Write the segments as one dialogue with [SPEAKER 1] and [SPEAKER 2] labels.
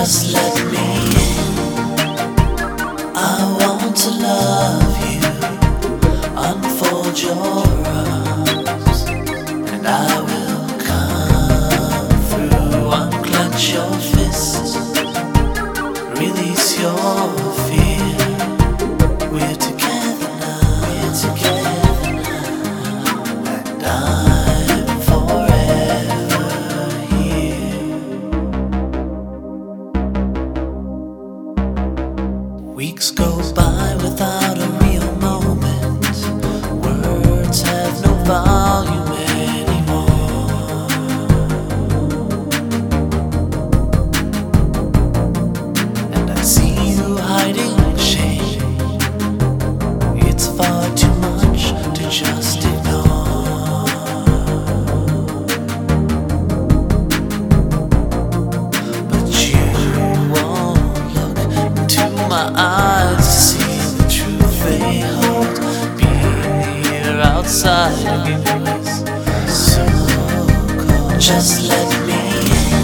[SPEAKER 1] Just let me in. I want to love you. Unfold your arms, and I will come through. Unclench your fists, release your fear. We're together now. We're together now, and I'm forever here. Weeks go by without a real moment. Words have no volume anymore. And I see you hiding in shame. It's far too much to just ignore. But you won't look into my eyes to see the truth they hold. Being here outside of you is so cold. Just let me in.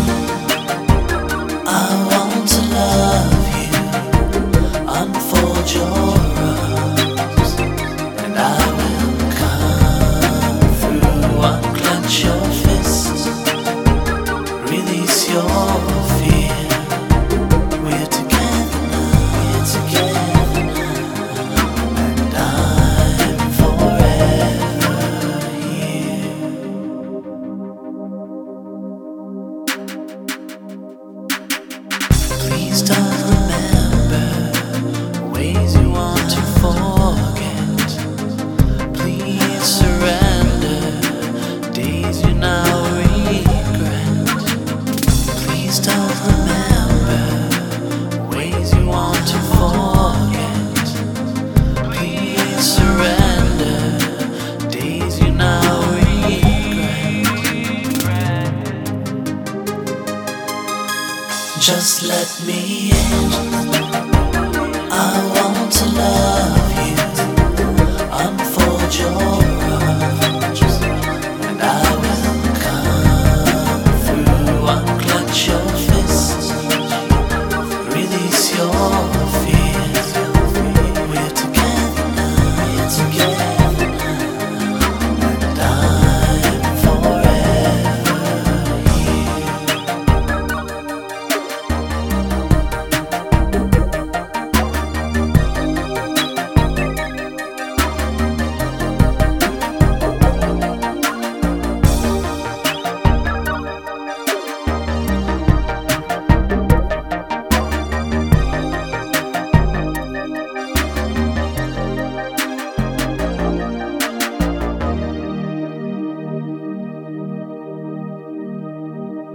[SPEAKER 1] I want to love you. Unfold your arms, and I will come through. Unclench your fists, release your fear. We're together now. We're together now, and I'm forever here. Please don't remember ways you want to forget. Please surrender days you now regret. Please don't remember ways you want to forget. Please surrender days you now regret. Just let me in.